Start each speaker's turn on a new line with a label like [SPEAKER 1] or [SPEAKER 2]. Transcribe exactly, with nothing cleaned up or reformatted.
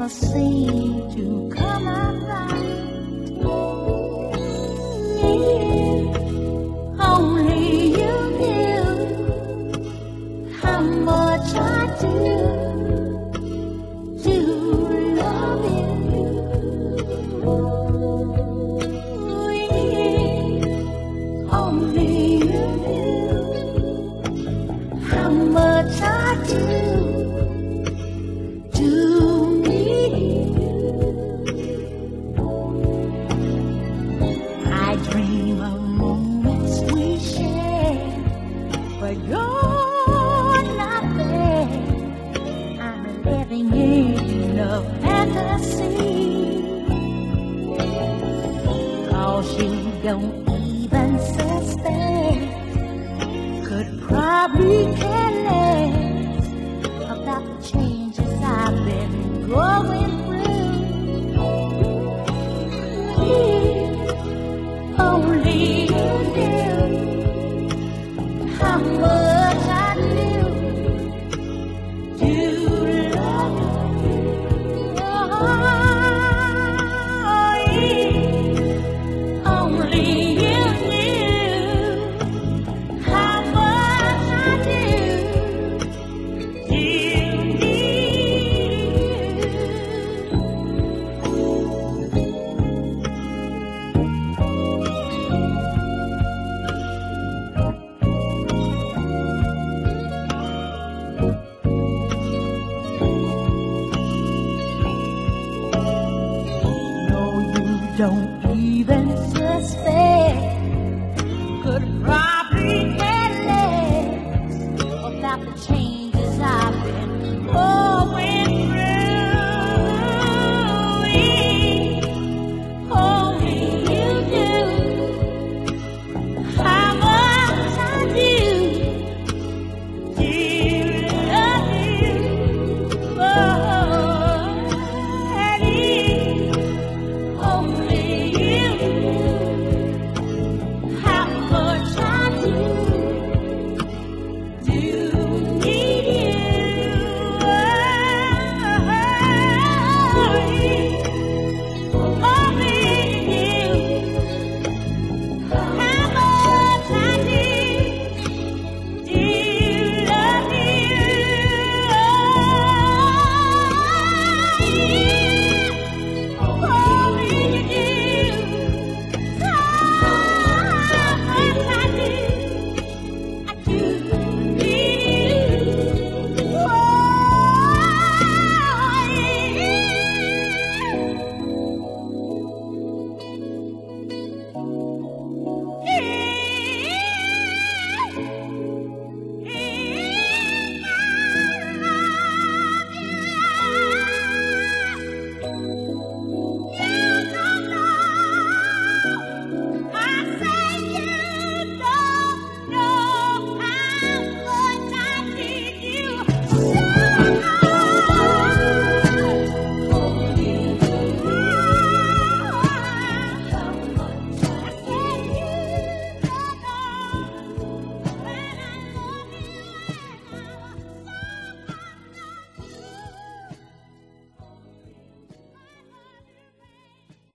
[SPEAKER 1] never seem to come out right. If only you knew how much I do to love you. If only you knew how much I do. Dream of moments we share, but you're not there. I'm living in a fantasy, 'cause you don't even suspect. Could probably care less about the changes I've been going through. Only you knew how much I knew to love you. Oh, yeah. Only you knew how much I knew to don't even suspect. Could